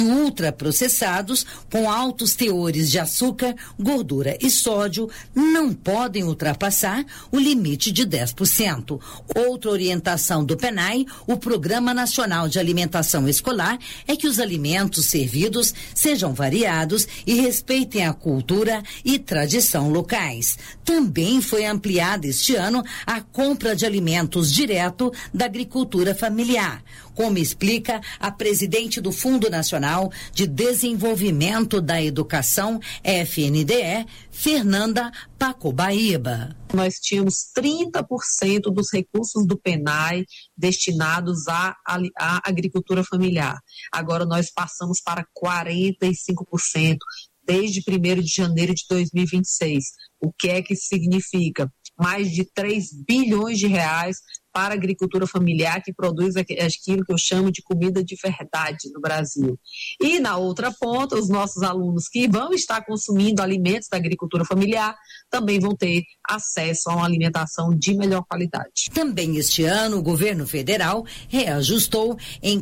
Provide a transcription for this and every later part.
Ultraprocessados com altos teores de açúcar, gordura e sódio não podem ultrapassar o limite de 10%. Outra orientação do PNAE, o Programa Nacional de Alimentação Escolar, é que os alimentos servidos sejam variados e respeitem a cultura e tradição locais. Também foi ampliada este ano a compra de alimentos direto da agricultura familiar, como explica a presidente do Fundo Nacional de Desenvolvimento da Educação, FNDE, Fernanda Pacobaíba. Nós tínhamos 30% dos recursos do PNAE destinados à agricultura familiar. Agora nós passamos para 45% desde 1º de janeiro de 2026. O que é que isso significa? Mais de 3 bilhões de reais para a agricultura familiar, que produz aquilo que eu chamo de comida de verdade no Brasil. E na outra ponta, os nossos alunos que vão estar consumindo alimentos da agricultura familiar também vão ter acesso a uma alimentação de melhor qualidade. Também este ano, o governo federal reajustou em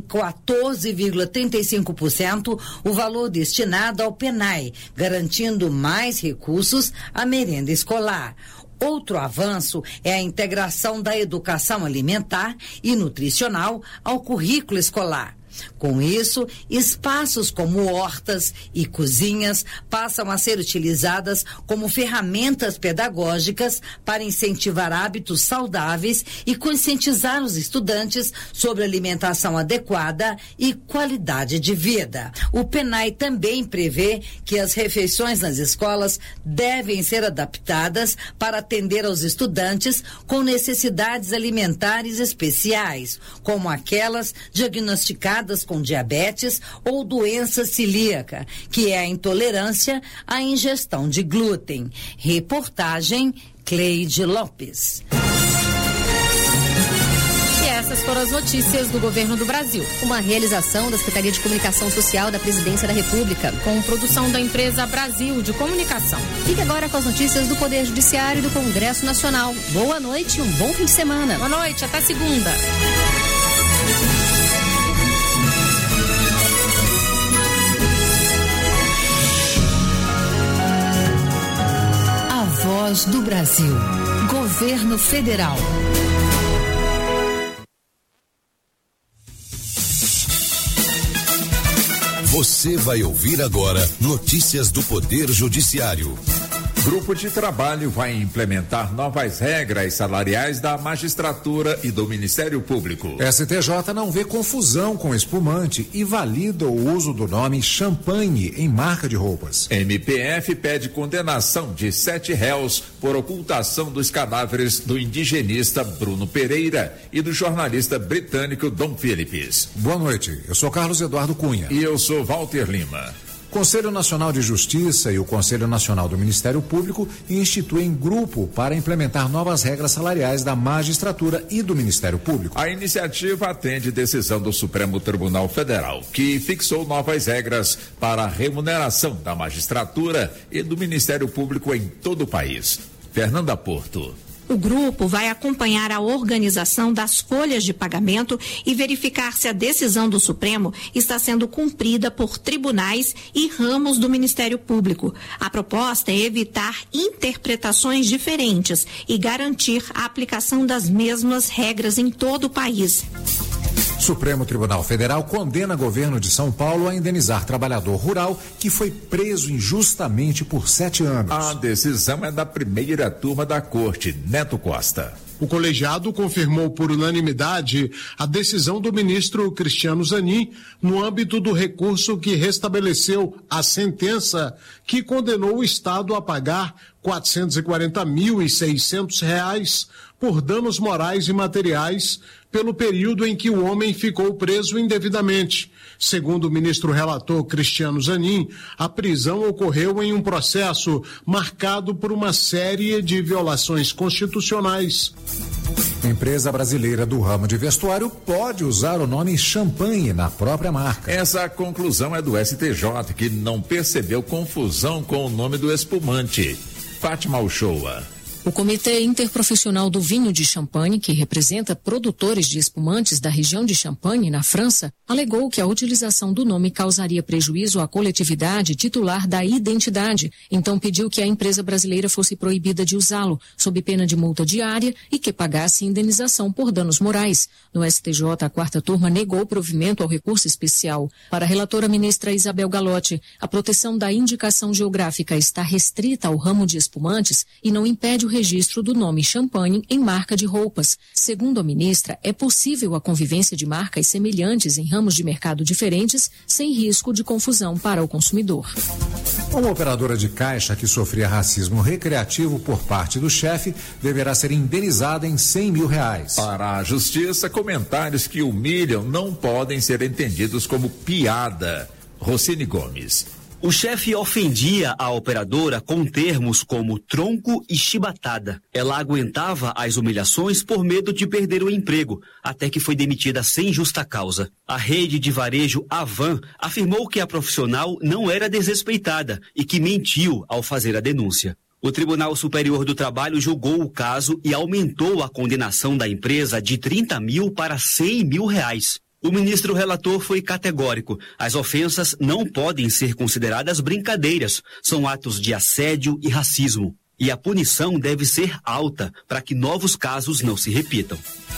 14,35% o valor destinado ao PNAE, garantindo mais recursos à merenda escolar. Outro avanço é a integração da educação alimentar e nutricional ao currículo escolar. Com isso, espaços como hortas e cozinhas passam a ser utilizadas como ferramentas pedagógicas para incentivar hábitos saudáveis e conscientizar os estudantes sobre alimentação adequada e qualidade de vida. O PNAE também prevê que as refeições nas escolas devem ser adaptadas para atender aos estudantes com necessidades alimentares especiais, como aquelas diagnosticadas com diabetes ou doença celíaca, que é a intolerância à ingestão de glúten. Reportagem Cleide Lopes. E essas foram as notícias do Governo do Brasil. Uma realização da Secretaria de Comunicação Social da Presidência da República, com produção da empresa Brasil de Comunicação. Fique agora com as notícias do Poder Judiciário e do Congresso Nacional. Boa noite e um bom fim de semana. Boa noite, até segunda. Voz do Brasil. Governo Federal. Você vai ouvir agora notícias do Poder Judiciário. Grupo de trabalho vai implementar novas regras salariais da magistratura e do Ministério Público. STJ não vê confusão com espumante e valida o uso do nome champanhe em marca de roupas. MPF pede condenação de 7 réus por ocultação dos cadáveres do indigenista Bruno Pereira e do jornalista britânico Dom Phillips. Boa noite, eu sou Carlos Eduardo Cunha. E eu sou Walter Lima. Conselho Nacional de Justiça e o Conselho Nacional do Ministério Público instituem grupo para implementar novas regras salariais da magistratura e do Ministério Público. A iniciativa atende decisão do Supremo Tribunal Federal, que fixou novas regras para a remuneração da magistratura e do Ministério Público em todo o país. Fernanda Porto. O grupo vai acompanhar a organização das folhas de pagamento e verificar se a decisão do Supremo está sendo cumprida por tribunais e ramos do Ministério Público. A proposta é evitar interpretações diferentes e garantir a aplicação das mesmas regras em todo o país. Supremo Tribunal Federal condena governo de São Paulo a indenizar trabalhador rural que foi preso injustamente por 7 anos. A decisão é da primeira turma da Corte, Neto Costa. O colegiado confirmou por unanimidade a decisão do ministro Cristiano Zanin no âmbito do recurso que restabeleceu a sentença que condenou o Estado a pagar R$ 440.600 por danos morais e materiais pelo período em que o homem ficou preso indevidamente. Segundo o ministro relator Cristiano Zanin, a prisão ocorreu em um processo marcado por uma série de violações constitucionais. Empresa brasileira do ramo de vestuário pode usar o nome champanhe na própria marca. Essa conclusão é do STJ, que não percebeu confusão com o nome do espumante. Fátima Uchoa. O Comitê Interprofissional do Vinho de Champagne, que representa produtores de espumantes da região de Champagne, na França, alegou que a utilização do nome causaria prejuízo à coletividade titular da identidade, então pediu que a empresa brasileira fosse proibida de usá-lo, sob pena de multa diária e que pagasse indenização por danos morais. No STJ, a quarta turma negou provimento ao recurso especial. Para a relatora ministra Isabel Galotti, a proteção da indicação geográfica está restrita ao ramo de espumantes e não impede o registro do nome Champagne em marca de roupas. Segundo a ministra, é possível a convivência de marcas semelhantes em ramos de mercado diferentes, sem risco de confusão para o consumidor. Uma operadora de caixa que sofria racismo recreativo por parte do chefe deverá ser indenizada em R$100 mil. Para a justiça, comentários que humilham não podem ser entendidos como piada. Rocine Gomes. O chefe ofendia a operadora com termos como tronco e chibatada. Ela aguentava as humilhações por medo de perder o emprego, até que foi demitida sem justa causa. A rede de varejo Avan afirmou que a profissional não era desrespeitada e que mentiu ao fazer a denúncia. O Tribunal Superior do Trabalho julgou o caso e aumentou a condenação da empresa de 30 mil para R$100 mil. O ministro relator foi categórico. As ofensas não podem ser consideradas brincadeiras. São atos de assédio e racismo. E a punição deve ser alta para que novos casos não se repitam.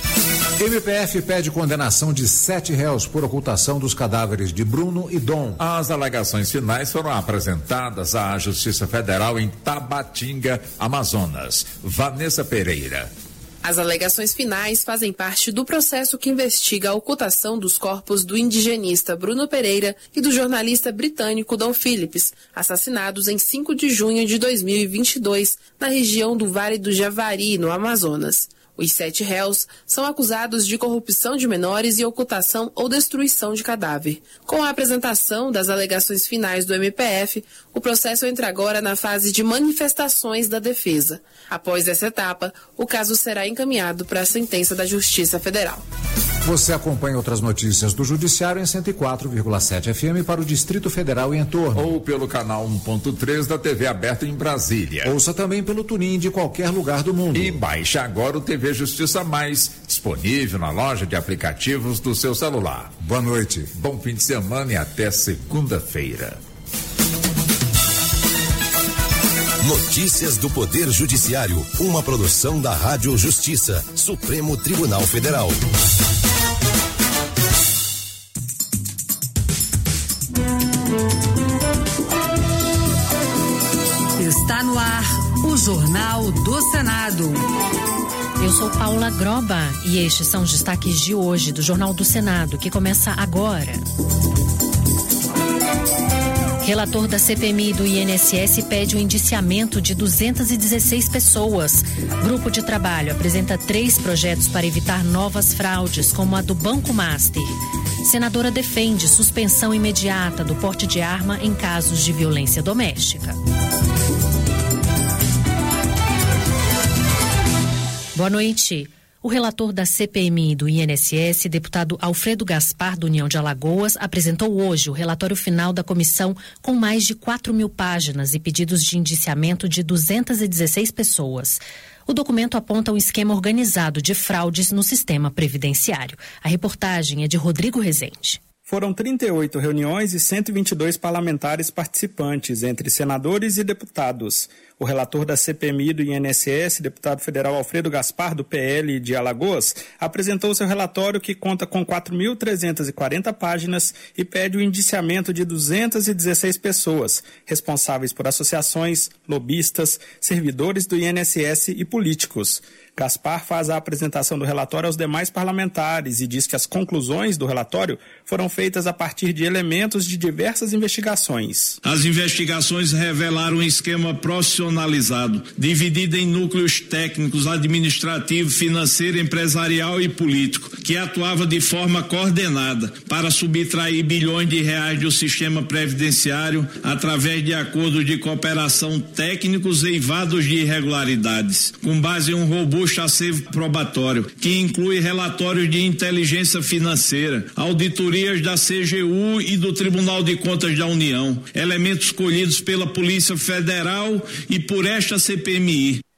MPF pede condenação de 7 réus por ocultação dos cadáveres de Bruno e Dom. As alegações finais foram apresentadas à Justiça Federal em Tabatinga, Amazonas. Vanessa Pereira. As alegações finais fazem parte do processo que investiga a ocultação dos corpos do indigenista Bruno Pereira e do jornalista britânico Dom Phillips, assassinados em 5 de junho de 2022, na região do Vale do Javari, no Amazonas. Os 7 réus são acusados de corrupção de menores e ocultação ou destruição de cadáver. Com a apresentação das alegações finais do MPF, o processo entra agora na fase de manifestações da defesa. Após essa etapa, o caso será encaminhado para a sentença da Justiça Federal. Você acompanha outras notícias do Judiciário em 104,7 FM para o Distrito Federal e entorno. Ou pelo canal 1.3 da TV aberta em Brasília. Ouça também pelo TuneIn de qualquer lugar do mundo. E baixe agora o TV Justiça Mais, disponível na loja de aplicativos do seu celular. Boa noite. Bom fim de semana e até segunda-feira. Notícias do Poder Judiciário, uma produção da Rádio Justiça, Supremo Tribunal Federal. Está no ar o Jornal do Senado. Eu sou Paula Groba e estes são os destaques de hoje do Jornal do Senado, que começa agora. Relator da CPMI e do INSS pede o indiciamento de 216 pessoas. Grupo de trabalho apresenta 3 projetos para evitar novas fraudes, como a do Banco Master. Senadora defende suspensão imediata do porte de arma em casos de violência doméstica. Boa noite. O relator da CPMI do INSS, deputado Alfredo Gaspar, do União de Alagoas, apresentou hoje o relatório final da comissão com mais de 4.000 páginas e pedidos de indiciamento de 216 pessoas. O documento aponta um esquema organizado de fraudes no sistema previdenciário. A reportagem é de Rodrigo Rezende. Foram 38 reuniões e 122 parlamentares participantes, entre senadores e deputados. O relator da CPMI do INSS, deputado federal Alfredo Gaspar, do PL de Alagoas, apresentou seu relatório que conta com 4.340 páginas e pede o indiciamento de 216 pessoas, responsáveis por associações, lobistas, servidores do INSS e políticos. Gaspar faz a apresentação do relatório aos demais parlamentares e diz que as conclusões do relatório foram feitas a partir de elementos de diversas investigações. As investigações revelaram um esquema profissionalizado, dividido em núcleos técnicos, administrativo, financeiro, empresarial e político, que atuava de forma coordenada para subtrair bilhões de reais do sistema previdenciário através de acordos de cooperação técnicos eivados de irregularidades, com base em um robusto acervo probatório, que inclui relatórios de inteligência financeira, auditorias da CGU e do Tribunal de Contas da União, elementos colhidos pela Polícia Federal e por esta CPMI.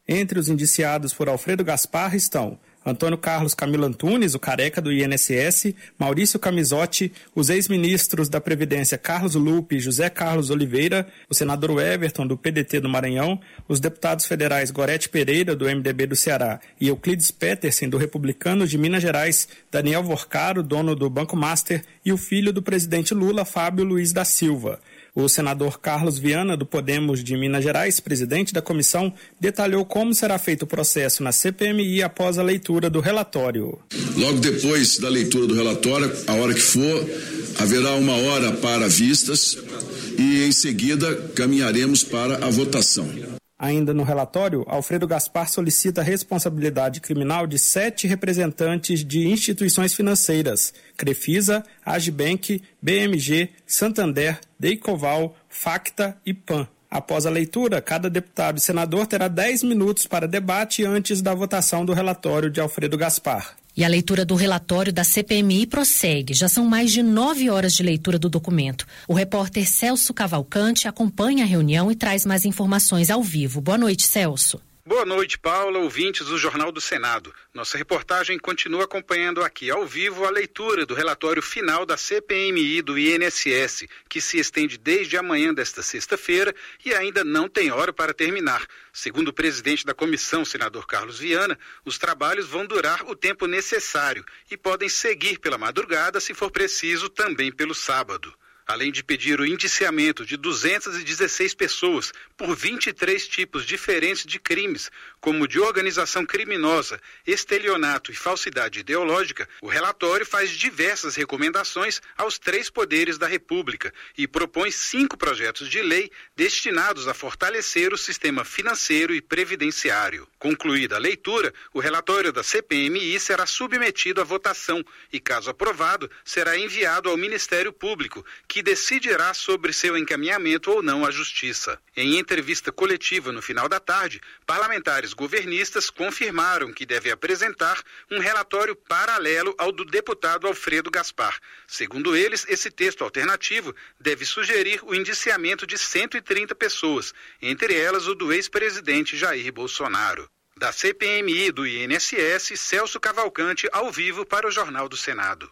Entre os indiciados por Alfredo Gaspar estão Antônio Carlos Camilo Antunes, o careca do INSS, Maurício Camisotti, os ex-ministros da Previdência Carlos Lupe e José Carlos Oliveira, o senador Everton, do PDT do Maranhão, os deputados federais Gorete Pereira, do MDB do Ceará, e Euclides Petersen, do Republicanos de Minas Gerais, Daniel Vorcaro, dono do Banco Master, e o filho do presidente Lula, Fábio Luiz da Silva. O senador Carlos Viana, do Podemos de Minas Gerais, presidente da comissão, detalhou como será feito o processo na CPMI após a leitura do relatório. Logo depois da leitura do relatório, a hora que for, haverá 1 hora para vistas e, em seguida, caminharemos para a votação. Ainda no relatório, Alfredo Gaspar solicita a responsabilidade criminal de 7 representantes de instituições financeiras: Crefisa, Agibank, BMG, Santander, Deicoval, Facta e PAN. Após a leitura, cada deputado e senador terá 10 minutos para debate antes da votação do relatório de Alfredo Gaspar. E a leitura do relatório da CPMI prossegue. Já são mais de 9 horas de leitura do documento. O repórter Celso Cavalcante acompanha a reunião e traz mais informações ao vivo. Boa noite, Celso. Boa noite, Paula, ouvintes do Jornal do Senado. Nossa reportagem continua acompanhando aqui ao vivo a leitura do relatório final da CPMI do INSS, que se estende desde amanhã desta sexta-feira e ainda não tem hora para terminar. Segundo o presidente da comissão, senador Carlos Viana, os trabalhos vão durar o tempo necessário e podem seguir pela madrugada, se for preciso, também pelo sábado. Além de pedir o indiciamento de 216 pessoas por 23 tipos diferentes de crimes, como de organização criminosa, estelionato e falsidade ideológica, o relatório faz diversas recomendações aos 3 poderes da República e propõe 5 projetos de lei destinados a fortalecer o sistema financeiro e previdenciário. Concluída a leitura, o relatório da CPMI será submetido à votação e, caso aprovado, será enviado ao Ministério Público, que decidirá sobre seu encaminhamento ou não à Justiça. Em entrevista coletiva no final da tarde, parlamentares governistas confirmaram que deve apresentar um relatório paralelo ao do deputado Alfredo Gaspar. Segundo eles, esse texto alternativo deve sugerir o indiciamento de 130 pessoas, entre elas o do ex-presidente Jair Bolsonaro. Da CPMI do INSS, Celso Cavalcante, ao vivo para o Jornal do Senado.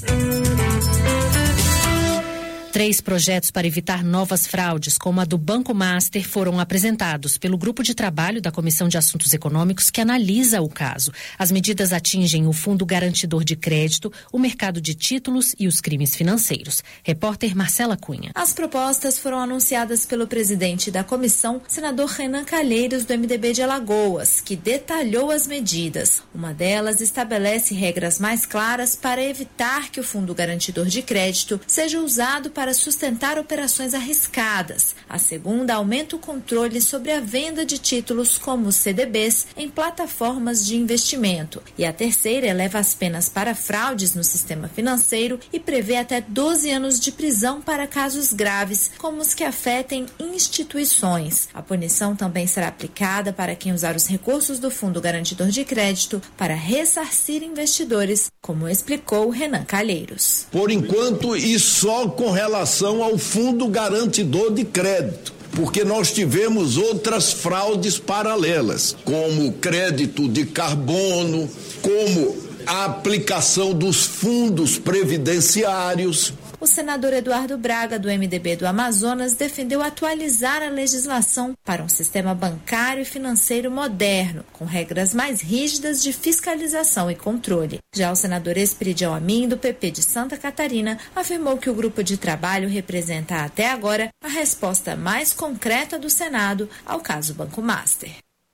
3 projetos para evitar novas fraudes, como a do Banco Master, foram apresentados pelo Grupo de Trabalho da Comissão de Assuntos Econômicos, que analisa o caso. As medidas atingem o Fundo Garantidor de Crédito, o mercado de títulos e os crimes financeiros. Repórter Marcela Cunha. As propostas foram anunciadas pelo presidente da comissão, senador Renan Calheiros, do MDB de Alagoas, que detalhou as medidas. Uma delas estabelece regras mais claras para evitar que o Fundo Garantidor de Crédito seja usado para sustentar operações arriscadas. A segunda aumenta o controle sobre a venda de títulos como CDBs em plataformas de investimento. E a terceira eleva as penas para fraudes no sistema financeiro e prevê até 12 anos de prisão para casos graves, como os que afetem instituições. A punição também será aplicada para quem usar os recursos do Fundo Garantidor de Crédito para ressarcir investidores, como explicou Renan Calheiros. Por enquanto, e só com relação ao Fundo Garantidor de Crédito, porque nós tivemos outras fraudes paralelas, como crédito de carbono, como a aplicação dos fundos previdenciários. O senador Eduardo Braga, do MDB do Amazonas, defendeu atualizar a legislação para um sistema bancário e financeiro moderno, com regras mais rígidas de fiscalização e controle. Já o senador Esperidião Amin, do PP de Santa Catarina, afirmou que o grupo de trabalho representa até agora a resposta mais concreta do Senado ao caso Banco Master.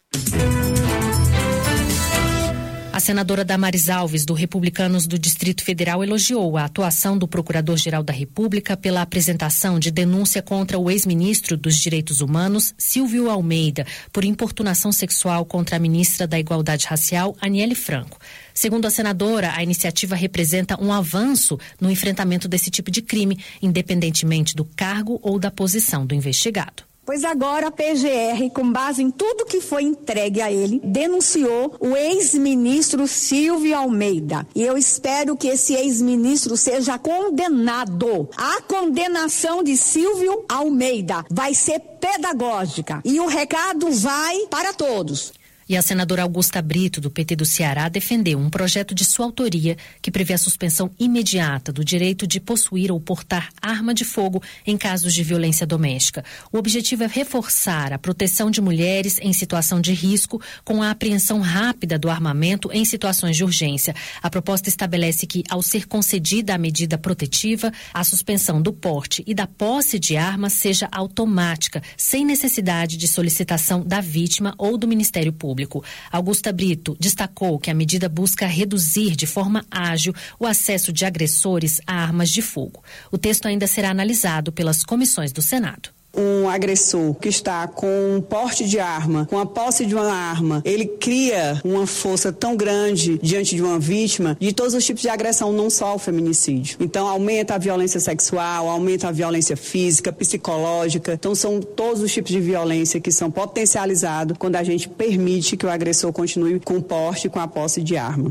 A senadora Damares Alves, do Republicanos do Distrito Federal, elogiou a atuação do Procurador-Geral da República pela apresentação de denúncia contra o ex-ministro dos Direitos Humanos, Silvio Almeida, por importunação sexual contra a ministra da Igualdade Racial, Aniele Franco. Segundo a senadora, a iniciativa representa um avanço no enfrentamento desse tipo de crime, independentemente do cargo ou da posição do investigado. Pois agora a PGR, com base em tudo que foi entregue a ele, denunciou o ex-ministro Silvio Almeida. E eu espero que esse ex-ministro seja condenado. A condenação de Silvio Almeida vai ser pedagógica e o recado vai para todos. E a senadora Augusta Brito, do PT do Ceará, defendeu um projeto de sua autoria que prevê a suspensão imediata do direito de possuir ou portar arma de fogo em casos de violência doméstica. O objetivo é reforçar a proteção de mulheres em situação de risco com a apreensão rápida do armamento em situações de urgência. A proposta estabelece que, ao ser concedida a medida protetiva, a suspensão do porte e da posse de arma seja automática, sem necessidade de solicitação da vítima ou do Ministério Público. Augusta Brito destacou que a medida busca reduzir de forma ágil o acesso de agressores a armas de fogo. O texto ainda será analisado pelas comissões do Senado. Um agressor que está com um porte de arma, com a posse de uma arma, ele cria uma força tão grande diante de uma vítima de todos os tipos de agressão, não só o feminicídio. Então aumenta a violência sexual, aumenta a violência física, psicológica. Então são todos os tipos de violência que são potencializados quando a gente permite que o agressor continue com o porte e com a posse de arma.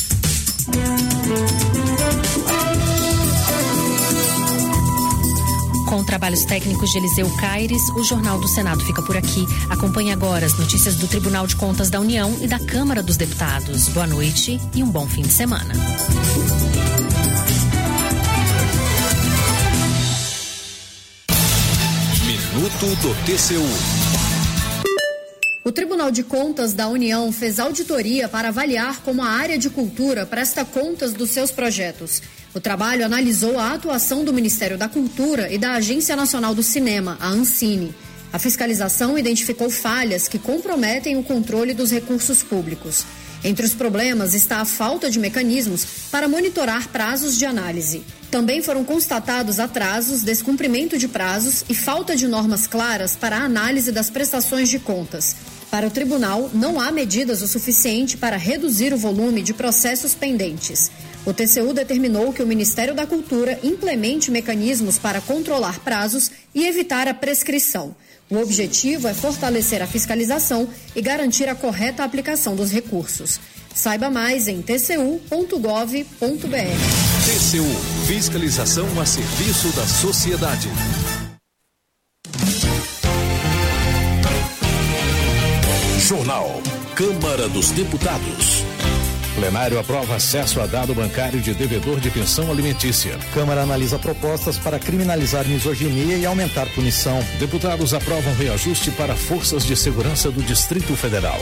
Com trabalhos técnicos de Eliseu Caires, o Jornal do Senado fica por aqui. Acompanhe agora as notícias do Tribunal de Contas da União e da Câmara dos Deputados. Boa noite e um bom fim de semana. Minuto do TCU. O Tribunal de Contas da União fez auditoria para avaliar como a área de cultura presta contas dos seus projetos. O trabalho analisou a atuação do Ministério da Cultura e da Agência Nacional do Cinema, a Ancine. A fiscalização identificou falhas que comprometem o controle dos recursos públicos. Entre os problemas está a falta de mecanismos para monitorar prazos de análise. Também foram constatados atrasos, descumprimento de prazos e falta de normas claras para a análise das prestações de contas. Para o tribunal, não há medidas o suficiente para reduzir o volume de processos pendentes. O TCU determinou que o Ministério da Cultura implemente mecanismos para controlar prazos e evitar a prescrição. O objetivo é fortalecer a fiscalização e garantir a correta aplicação dos recursos. Saiba mais em tcu.gov.br. TCU, fiscalização a serviço da sociedade. Jornal Câmara dos Deputados. Plenário aprova acesso a dado bancário de devedor de pensão alimentícia. Câmara analisa propostas para criminalizar misoginia e aumentar punição. Deputados aprovam reajuste para forças de segurança do Distrito Federal.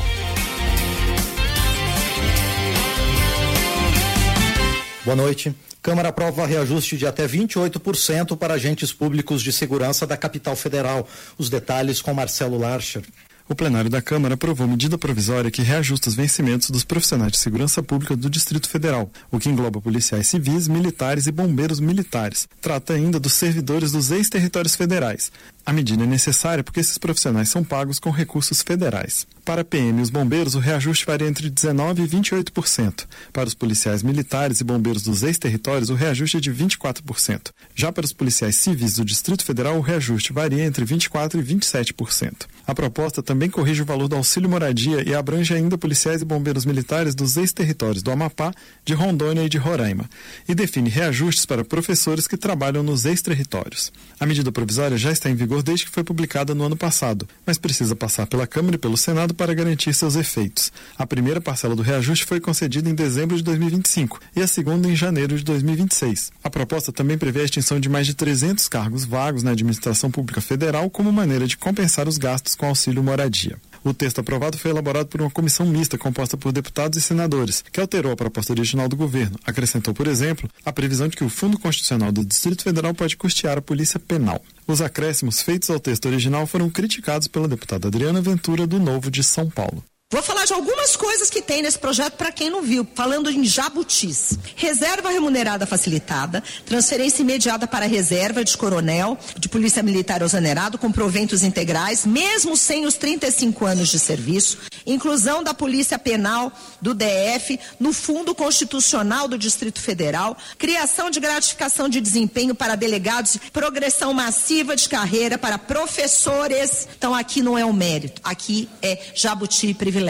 Boa noite. Câmara aprova reajuste de até 28% para agentes públicos de segurança da capital federal. Os detalhes com Marcelo Larcher. O plenário da Câmara aprovou medida provisória que reajusta os vencimentos dos profissionais de segurança pública do Distrito Federal, o que engloba policiais civis, militares e bombeiros militares. Trata ainda dos servidores dos ex-territórios federais. A medida é necessária porque esses profissionais são pagos com recursos federais. Para a PM e os bombeiros, o reajuste varia entre 19% e 28%. Para os policiais militares e bombeiros dos ex-territórios, o reajuste é de 24%. Já para os policiais civis do Distrito Federal, o reajuste varia entre 24% e 27%. A proposta também corrige o valor do auxílio moradia e abrange ainda policiais e bombeiros militares dos ex-territórios do Amapá, de Rondônia e de Roraima, e define reajustes para professores que trabalham nos ex-territórios. A medida provisória já está em vigor desde que foi publicada no ano passado, mas precisa passar pela Câmara e pelo Senado para garantir seus efeitos. A primeira parcela do reajuste foi concedida em dezembro de 2025 e a segunda em janeiro de 2026. A proposta também prevê a extinção de mais de 300 cargos vagos na administração pública federal como maneira de compensar os gastos com auxílio moradia. O texto aprovado foi elaborado por uma comissão mista composta por deputados e senadores, que alterou a proposta original do governo. Acrescentou, por exemplo, a previsão de que o Fundo Constitucional do Distrito Federal pode custear a Polícia Penal. Os acréscimos feitos ao texto original foram criticados pela deputada Adriana Ventura, do Novo de São Paulo. Vou falar de algumas coisas que tem nesse projeto para quem não viu, falando em jabutis. Reserva remunerada facilitada, transferência imediata para a reserva de coronel, de polícia militar exonerado com proventos integrais, mesmo sem os 35 anos de serviço, inclusão da polícia penal do DF no Fundo Constitucional do Distrito Federal, criação de gratificação de desempenho para delegados, progressão massiva de carreira para professores. Então aqui não é o mérito, aqui é jabuti e privilégio. O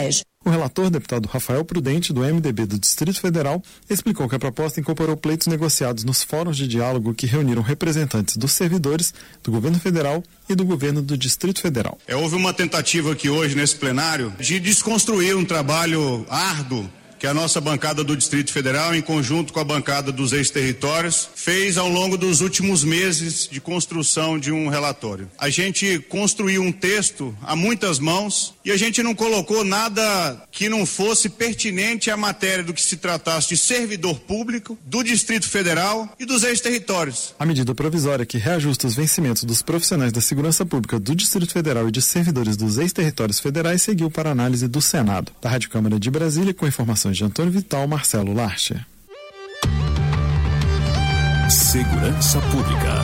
O relator, deputado Rafael Prudente, do MDB do Distrito Federal, explicou que a proposta incorporou pleitos negociados nos fóruns de diálogo que reuniram representantes dos servidores, do governo federal e do governo do Distrito Federal. Houve uma tentativa aqui hoje nesse plenário de desconstruir um trabalho árduo que a nossa bancada do Distrito Federal, em conjunto com a bancada dos ex-territórios, fez ao longo dos últimos meses de construção de um relatório. A gente construiu um texto a muitas mãos e a gente não colocou nada que não fosse pertinente à matéria do que se tratasse de servidor público, do Distrito Federal e dos ex-territórios. A medida provisória que reajusta os vencimentos dos profissionais da segurança pública do Distrito Federal e de servidores dos ex-territórios federais seguiu para análise do Senado. Da Rádio Câmara de Brasília, com informações de Antônio Vital, Marcelo Larcher. Segurança Pública.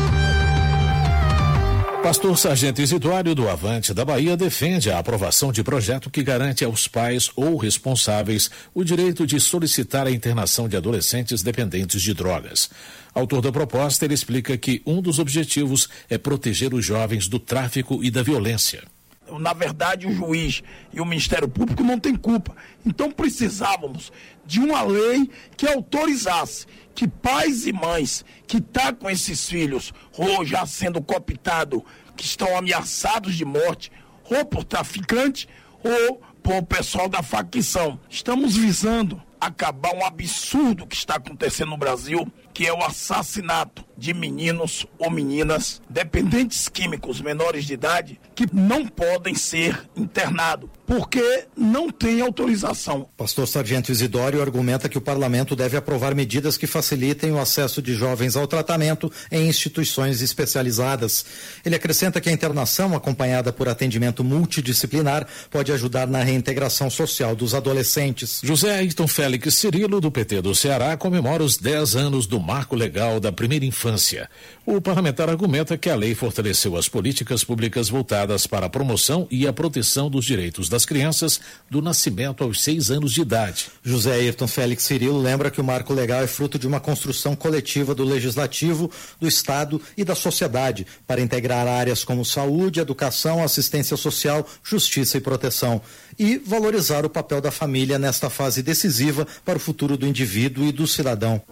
Pastor Sargento Isidório, do Avante da Bahia, defende a aprovação de projeto que garante aos pais ou responsáveis o direito de solicitar a internação de adolescentes dependentes de drogas. Autor da proposta, ele explica que um dos objetivos é proteger os jovens do tráfico e da violência. Na verdade, o juiz e o Ministério Público não têm culpa. Então precisávamos de uma lei que autorizasse que pais e mães que estão com esses filhos, ou já sendo cooptados, que estão ameaçados de morte, ou por traficante, ou por pessoal da facção. Estamos visando acabar um absurdo que está acontecendo no Brasil, que é o assassinato de meninos ou meninas dependentes químicos menores de idade que não podem ser internados porque não tem autorização. Pastor Sargento Isidório argumenta que o parlamento deve aprovar medidas que facilitem o acesso de jovens ao tratamento em instituições especializadas. Ele acrescenta que a internação, acompanhada por atendimento multidisciplinar, pode ajudar na reintegração social dos adolescentes. José Ayrton Félix Cirilo, do PT do Ceará, comemora os 10 anos do Marco Legal da Primeira Infância. O parlamentar argumenta que a lei fortaleceu as políticas públicas voltadas para a promoção e a proteção dos direitos das crianças do nascimento aos 6 anos de idade. José Ayrton Félix Cirilo lembra que o Marco Legal é fruto de uma construção coletiva do Legislativo, do Estado e da sociedade para integrar áreas como saúde, educação, assistência social, justiça e proteção e valorizar o papel da família nesta fase decisiva para o futuro do indivíduo e do cidadão.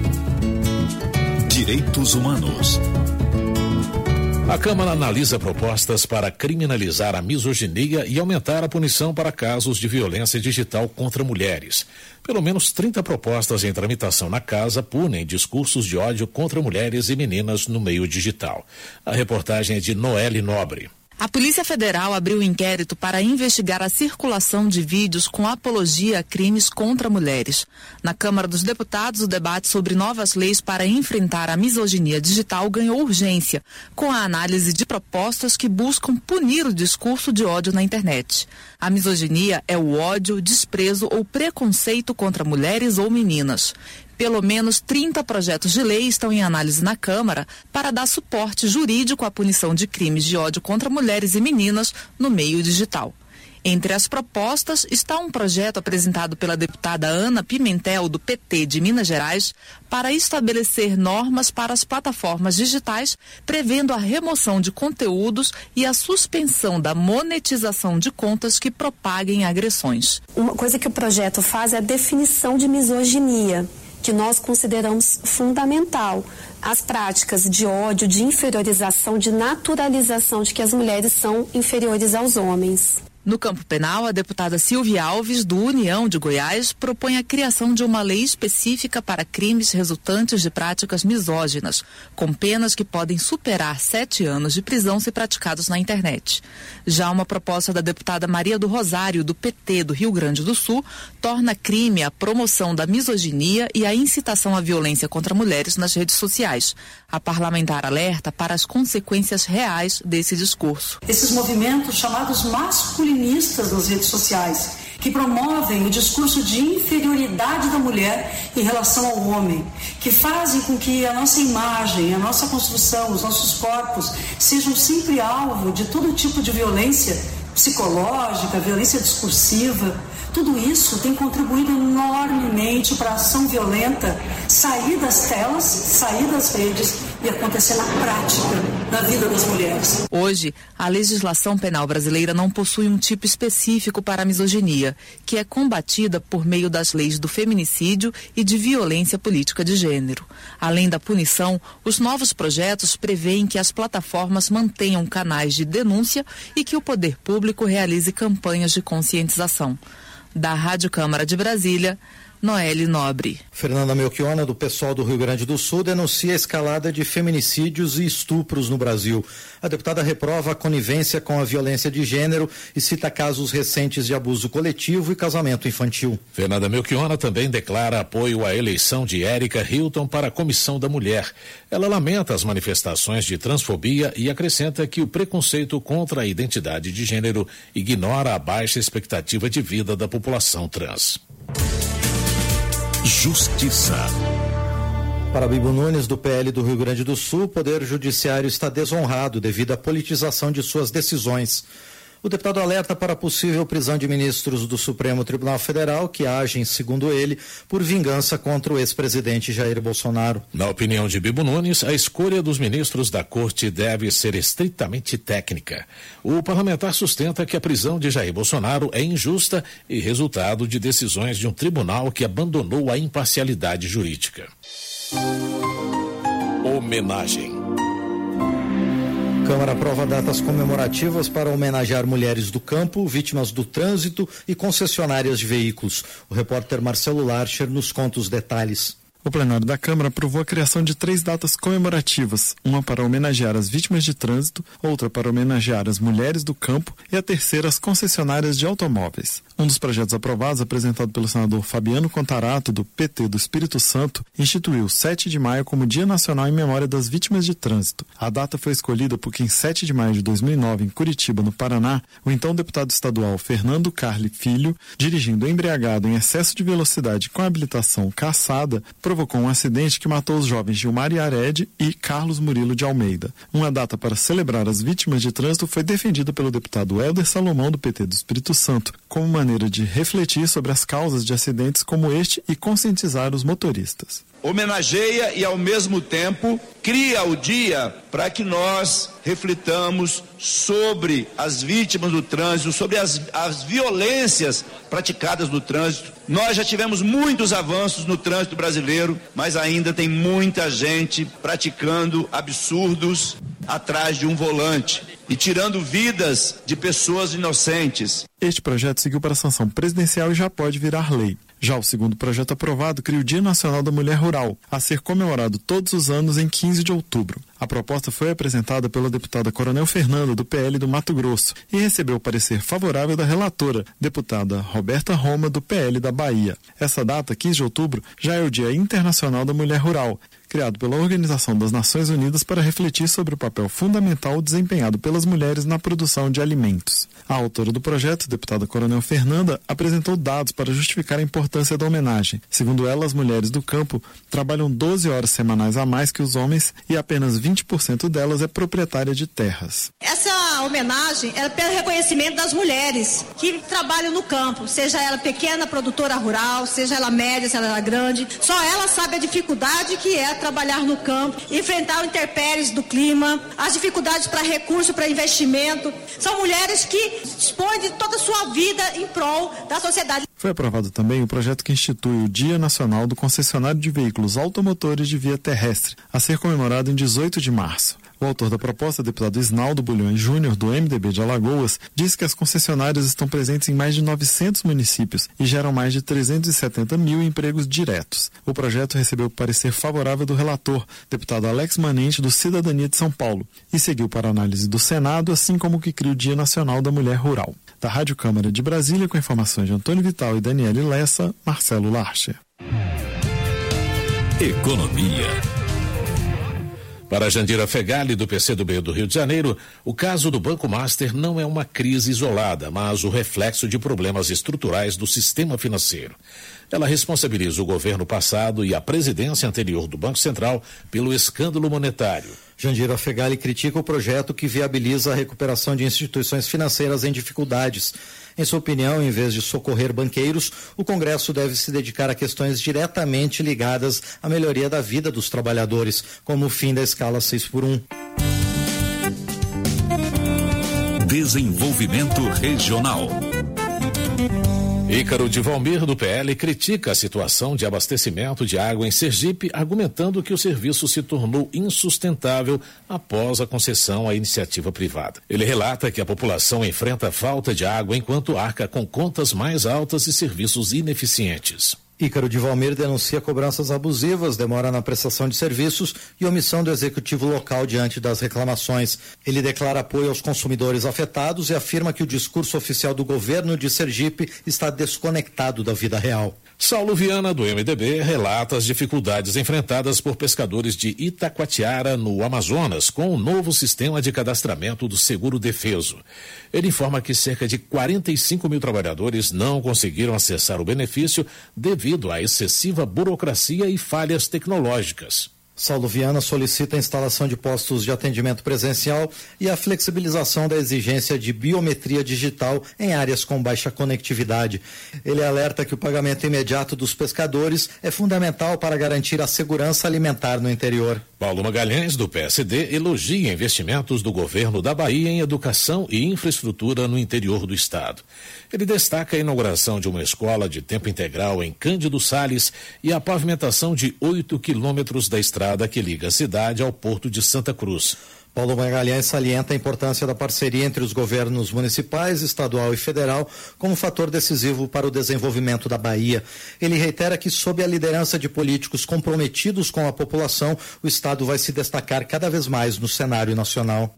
Direitos Humanos. A Câmara analisa propostas para criminalizar a misoginia e aumentar a punição para casos de violência digital contra mulheres. Pelo menos 30 propostas em tramitação na Casa punem discursos de ódio contra mulheres e meninas no meio digital. A reportagem é de Noelle Nobre. A Polícia Federal abriu um inquérito para investigar a circulação de vídeos com apologia a crimes contra mulheres. Na Câmara dos Deputados, o debate sobre novas leis para enfrentar a misoginia digital ganhou urgência, com a análise de propostas que buscam punir o discurso de ódio na internet. A misoginia é o ódio, desprezo ou preconceito contra mulheres ou meninas. Pelo menos 30 projetos de lei estão em análise na Câmara para dar suporte jurídico à punição de crimes de ódio contra mulheres e meninas no meio digital. Entre as propostas está um projeto apresentado pela deputada Ana Pimentel, do PT de Minas Gerais, para estabelecer normas para as plataformas digitais, prevendo a remoção de conteúdos e a suspensão da monetização de contas que propaguem agressões. Uma coisa que o projeto faz é a definição de misoginia, que nós consideramos fundamental. As práticas de ódio, de inferiorização, de naturalização de que as mulheres são inferiores aos homens. No campo penal, a deputada Silvia Alves, do União de Goiás, propõe a criação de uma lei específica para crimes resultantes de práticas misóginas, com penas que podem superar 7 anos de prisão se praticados na internet. Já uma proposta da deputada Maria do Rosário, do PT do Rio Grande do Sul, torna crime a promoção da misoginia e a incitação à violência contra mulheres nas redes sociais. A parlamentar alerta para as consequências reais desse discurso. Esses movimentos chamados masculinistas nas redes sociais, que promovem o discurso de inferioridade da mulher em relação ao homem, que fazem com que a nossa imagem, a nossa construção, os nossos corpos sejam sempre alvo de todo tipo de violência psicológica, violência discursiva. Tudo isso tem contribuído enormemente para a ação violenta sair das telas, sair das redes e acontecer na prática, na vida das mulheres. Hoje, a legislação penal brasileira não possui um tipo específico para a misoginia, que é combatida por meio das leis do feminicídio e de violência política de gênero. Além da punição, os novos projetos prevêem que as plataformas mantenham canais de denúncia e que o poder público realize campanhas de conscientização. Da Rádio Câmara de Brasília, Noeli Nobre. Fernanda Melchiona, do PSOL do Rio Grande do Sul, denuncia a escalada de feminicídios e estupros no Brasil. A deputada reprova a conivência com a violência de gênero e cita casos recentes de abuso coletivo e casamento infantil. Fernanda Melchiona também declara apoio à eleição de Érica Hilton para a Comissão da Mulher. Ela lamenta as manifestações de transfobia e acrescenta que o preconceito contra a identidade de gênero ignora a baixa expectativa de vida da população trans. Justiça. Para Bibo Nunes, do PL do Rio Grande do Sul, o Poder Judiciário está desonrado devido à politização de suas decisões. O deputado alerta para a possível prisão de ministros do Supremo Tribunal Federal que agem, segundo ele, por vingança contra o ex-presidente Jair Bolsonaro. Na opinião de Bibo Nunes, a escolha dos ministros da Corte deve ser estritamente técnica. O parlamentar sustenta que a prisão de Jair Bolsonaro é injusta e resultado de decisões de um tribunal que abandonou a imparcialidade jurídica. Homenagem. Câmara aprova datas comemorativas para homenagear mulheres do campo, vítimas do trânsito e concessionárias de veículos. O repórter Marcelo Larcher nos conta os detalhes. O plenário da Câmara aprovou a criação de 3 datas comemorativas, uma para homenagear as vítimas de trânsito, outra para homenagear as mulheres do campo e a terceira as concessionárias de automóveis. Um dos projetos aprovados, apresentado pelo senador Fabiano Contarato, do PT do Espírito Santo, instituiu 7 de maio como Dia Nacional em Memória das Vítimas de Trânsito. A data foi escolhida porque em 7 de maio de 2009, em Curitiba, no Paraná, o então deputado estadual Fernando Carli Filho, dirigindo embriagado em excesso de velocidade com a habilitação cassada, provocou um acidente que matou os jovens Gilmar Yared e Carlos Murilo de Almeida. Uma data para celebrar as vítimas de trânsito foi defendida pelo deputado Helder Salomão, do PT do Espírito Santo, como maneira de refletir sobre as causas de acidentes como este e conscientizar os motoristas. Homenageia e, ao mesmo tempo, cria o dia para que nós reflitamos sobre as vítimas do trânsito, sobre as violências praticadas no trânsito. Nós já tivemos muitos avanços no trânsito brasileiro, mas ainda tem muita gente praticando absurdos atrás de um volante e tirando vidas de pessoas inocentes. Este projeto seguiu para a sanção presidencial e já pode virar lei. Já o segundo projeto aprovado cria o Dia Nacional da Mulher Rural, a ser comemorado todos os anos em 15 de outubro. A proposta foi apresentada pela deputada Coronel Fernanda, do PL do Mato Grosso, e recebeu o parecer favorável da relatora, deputada Roberta Roma, do PL da Bahia. Essa data, 15 de outubro, já é o Dia Internacional da Mulher Rural, criado pela Organização das Nações Unidas para refletir sobre o papel fundamental desempenhado pelas mulheres na produção de alimentos. A autora do projeto, deputada Coronel Fernanda, apresentou dados para justificar a importância da homenagem. Segundo ela, as mulheres do campo trabalham 12 horas semanais a mais que os homens e apenas 20% delas é proprietária de terras. Essa homenagem é pelo reconhecimento das mulheres que trabalham no campo, seja ela pequena produtora rural, seja ela média, seja ela grande. Só ela sabe a dificuldade que é trabalhar no campo, enfrentar os intempéries do clima, as dificuldades para recurso, para investimento. São mulheres que dispõem de toda a sua vida em prol da sociedade. Foi aprovado também o projeto que institui o Dia Nacional do Concessionário de Veículos Automotores de Via Terrestre, a ser comemorado em 18 de março. O autor da proposta, deputado Isnaldo Bulhões Júnior, do MDB de Alagoas, disse que as concessionárias estão presentes em mais de 900 municípios e geram mais de 370 mil empregos diretos. O projeto recebeu o parecer favorável do relator, deputado Alex Manente, do Cidadania de São Paulo, e seguiu para análise do Senado, assim como o que cria o Dia Nacional da Mulher Rural. Da Rádio Câmara de Brasília, com informações de Antônio Vital e Daniele Lessa, Marcelo Larcher. Economia. Para Jandira Fegali, do PCdoB do Rio de Janeiro, o caso do Banco Master não é uma crise isolada, mas o reflexo de problemas estruturais do sistema financeiro. Ela responsabiliza o governo passado e a presidência anterior do Banco Central pelo escândalo monetário. Jandira Fegali critica o projeto que viabiliza a recuperação de instituições financeiras em dificuldades. Em sua opinião, em vez de socorrer banqueiros, o Congresso deve se dedicar a questões diretamente ligadas à melhoria da vida dos trabalhadores, como o fim da escala 6x1. Desenvolvimento Regional. Ícaro de Valmir, do PL, critica a situação de abastecimento de água em Sergipe, argumentando que o serviço se tornou insustentável após a concessão à iniciativa privada. Ele relata que a população enfrenta falta de água enquanto arca com contas mais altas e serviços ineficientes. Ícaro de Valmir denuncia cobranças abusivas, demora na prestação de serviços e omissão do executivo local diante das reclamações. Ele declara apoio aos consumidores afetados e afirma que o discurso oficial do governo de Sergipe está desconectado da vida real. Saulo Viana, do MDB, relata as dificuldades enfrentadas por pescadores de Itacoatiara, no Amazonas, com o novo sistema de cadastramento do Seguro Defeso. Ele informa que cerca de 45 mil trabalhadores não conseguiram acessar o benefício devido à excessiva burocracia e falhas tecnológicas. Saulo Viana solicita a instalação de postos de atendimento presencial e a flexibilização da exigência de biometria digital em áreas com baixa conectividade. Ele alerta que o pagamento imediato dos pescadores é fundamental para garantir a segurança alimentar no interior. Paulo Magalhães, do PSD, elogia investimentos do governo da Bahia em educação e infraestrutura no interior do estado. Ele destaca a inauguração de uma escola de tempo integral em Cândido Sales e a pavimentação de 8 quilômetros da estrada que liga a cidade ao Porto de Santa Cruz. Paulo Magalhães salienta a importância da parceria entre os governos municipais, estadual e federal como fator decisivo para o desenvolvimento da Bahia. Ele reitera que, sob a liderança de políticos comprometidos com a população, o estado vai se destacar cada vez mais no cenário nacional.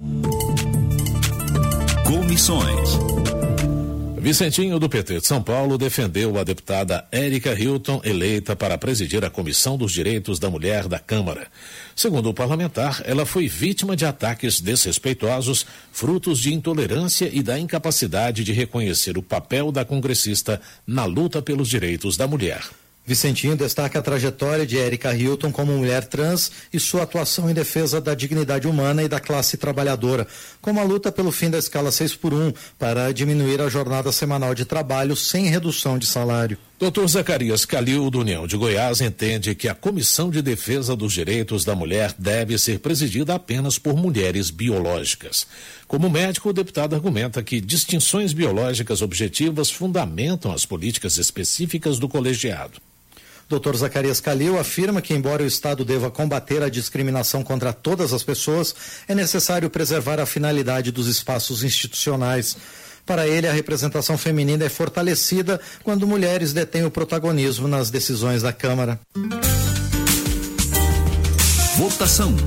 Comissões. Vicentinho, do PT de São Paulo, defendeu a deputada Érica Hilton, eleita para presidir a Comissão dos Direitos da Mulher da Câmara. Segundo o parlamentar, ela foi vítima de ataques desrespeitosos, frutos de intolerância e da incapacidade de reconhecer o papel da congressista na luta pelos direitos da mulher. Vicentinho destaca a trajetória de Érica Hilton como mulher trans e sua atuação em defesa da dignidade humana e da classe trabalhadora, como a luta pelo fim da escala 6x1 para diminuir a jornada semanal de trabalho sem redução de salário. Dr. Zacarias Calil, do União de Goiás, entende que a Comissão de Defesa dos Direitos da Mulher deve ser presidida apenas por mulheres biológicas. Como médico, o deputado argumenta que distinções biológicas objetivas fundamentam as políticas específicas do colegiado. Dr. Zacarias Calil afirma que, embora o Estado deva combater a discriminação contra todas as pessoas, é necessário preservar a finalidade dos espaços institucionais. Para ele, a representação feminina é fortalecida quando mulheres detêm o protagonismo nas decisões da Câmara. Votação.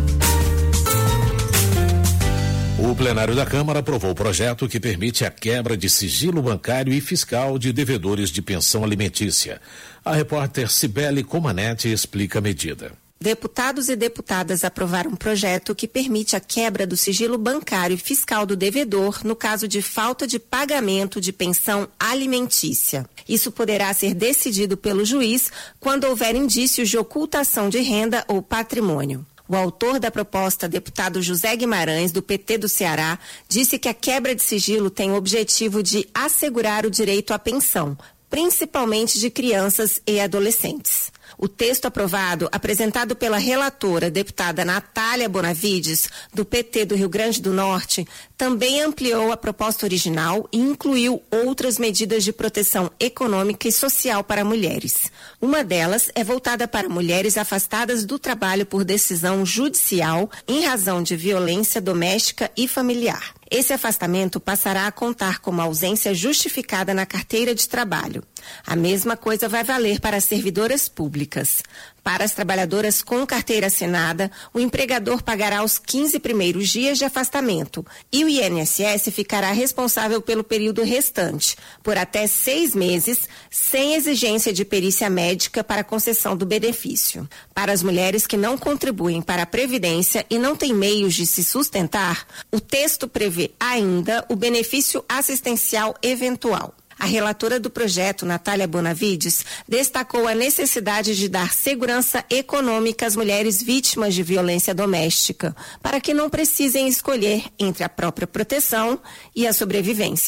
O plenário da Câmara aprovou o projeto que permite a quebra de sigilo bancário e fiscal de devedores de pensão alimentícia. A repórter Cibele Comanete explica a medida. Deputados e deputadas aprovaram um projeto que permite a quebra do sigilo bancário e fiscal do devedor no caso de falta de pagamento de pensão alimentícia. Isso poderá ser decidido pelo juiz quando houver indícios de ocultação de renda ou patrimônio. O autor da proposta, deputado José Guimarães, do PT do Ceará, disse que a quebra de sigilo tem o objetivo de assegurar o direito à pensão, principalmente de crianças e adolescentes. O texto aprovado, apresentado pela relatora, deputada Natália Bonavides, do PT do Rio Grande do Norte, também ampliou a proposta original e incluiu outras medidas de proteção econômica e social para mulheres. Uma delas é voltada para mulheres afastadas do trabalho por decisão judicial em razão de violência doméstica e familiar. Esse afastamento passará a contar como ausência justificada na carteira de trabalho. A mesma coisa vai valer para as servidoras públicas. Para as trabalhadoras com carteira assinada, o empregador pagará os 15 primeiros dias de afastamento e o INSS ficará responsável pelo período restante, por até 6 meses, sem exigência de perícia médica para concessão do benefício. Para as mulheres que não contribuem para a Previdência e não têm meios de se sustentar, o texto prevê ainda o benefício assistencial eventual. A relatora do projeto, Natália Bonavides, destacou a necessidade de dar segurança econômica às mulheres vítimas de violência doméstica, para que não precisem escolher entre a própria proteção e a sobrevivência.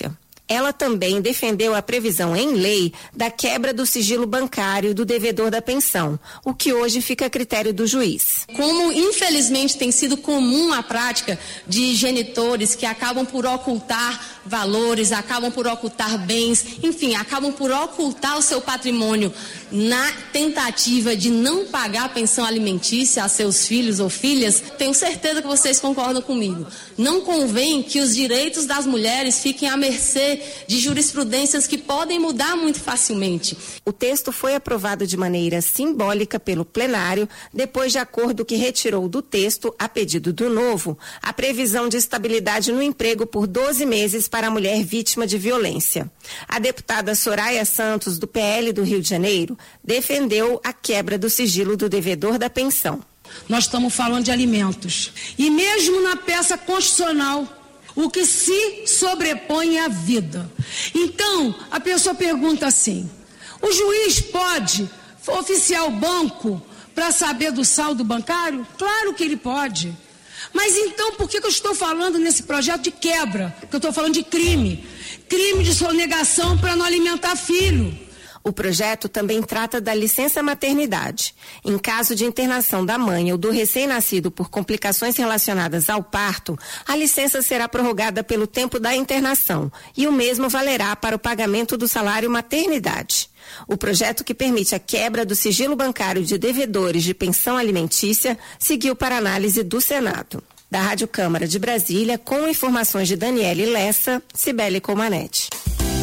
Ela também defendeu a previsão em lei da quebra do sigilo bancário do devedor da pensão, o que hoje fica a critério do juiz. Como infelizmente tem sido comum a prática de genitores que acabam por ocultar valores, acabam por ocultar bens, enfim, acabam por ocultar o seu patrimônio na tentativa de não pagar a pensão alimentícia a seus filhos ou filhas, tenho certeza que vocês concordam comigo. Não convém que os direitos das mulheres fiquem à mercê de jurisprudências que podem mudar muito facilmente. O texto foi aprovado de maneira simbólica pelo plenário, depois de acordo que retirou do texto, a pedido do Novo, a previsão de estabilidade no emprego por 12 meses para a mulher vítima de violência. A deputada Soraya Santos, do PL do Rio de Janeiro, defendeu a quebra do sigilo do devedor da pensão. Nós estamos falando de alimentos. E mesmo na peça constitucional, o que se sobrepõe é a vida. Então, a pessoa pergunta assim: o juiz pode oficiar o banco para saber do saldo bancário? Claro que ele pode. Mas então, por que eu estou falando nesse projeto de quebra? Porque eu estou falando de crime. Crime de sonegação para não alimentar filho. O projeto também trata da licença maternidade. Em caso de internação da mãe ou do recém-nascido por complicações relacionadas ao parto, a licença será prorrogada pelo tempo da internação e o mesmo valerá para o pagamento do salário maternidade. O projeto que permite a quebra do sigilo bancário de devedores de pensão alimentícia seguiu para análise do Senado. Da Rádio Câmara de Brasília, com informações de Daniele Lessa, Cibele Comanete.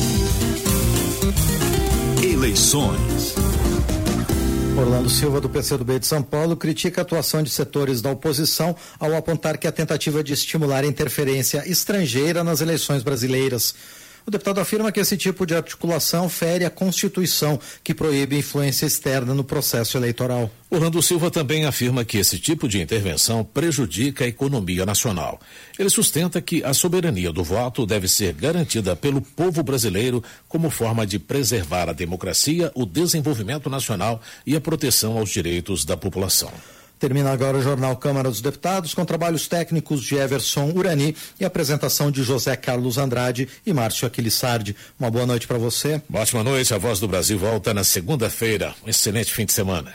Eleições. Orlando Silva, do PCdoB de São Paulo, critica a atuação de setores da oposição ao apontar que a tentativa de estimular a interferência estrangeira nas eleições brasileiras. O deputado afirma que esse tipo de articulação fere a Constituição, que proíbe influência externa no processo eleitoral. Orlando Silva também afirma que esse tipo de intervenção prejudica a economia nacional. Ele sustenta que a soberania do voto deve ser garantida pelo povo brasileiro como forma de preservar a democracia, o desenvolvimento nacional e a proteção aos direitos da população. Termina agora o Jornal Câmara dos Deputados, com trabalhos técnicos de Everson Urani e apresentação de José Carlos Andrade e Márcio Aquilissardi. Uma boa noite para você. Uma ótima noite. A Voz do Brasil volta na segunda-feira. Um excelente fim de semana.